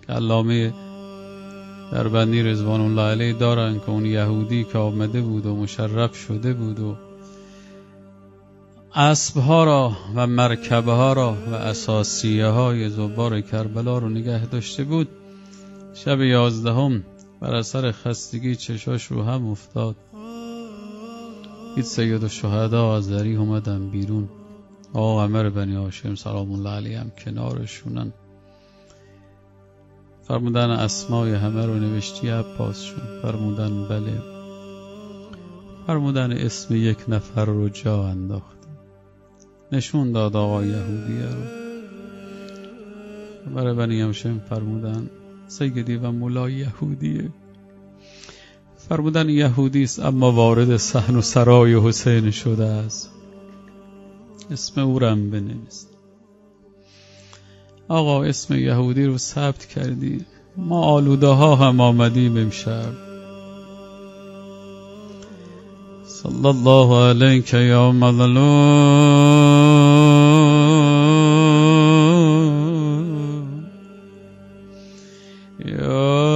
که علامه دربندی رضوان الله علیه دارن که اون یهودی که آمده بود و مشرف شده بود و اسبها را و مرکبه ها را و اساسیه های زوار کربلا رو نگه داشته بود، شب 11 بر اثر خستگی چشاش رو هم افتاد. دید سید الشهدا از ذریح اومدن بیرون، آقا عمر بنی هاشم سلام الله علیه هم کنارشونن. فرمودن اسمای همه رو نوشتی عباسشون؟ فرمودن بله. فرمودن اسم یک نفر رو جا انداخت، نشون داد آقا یهودیه رو. عمر بنی هاشم فرمودن سیدی و مولا یهودیه. فرمودن یهودی است اما وارد صحن و سرای حسین شده است، اسم او رو هم بنویس. آقا اسم یهودی رو ثبت کردی، ما آلوده ها هم آمدیم امشب. صلی الله علیک یا مظلوم یا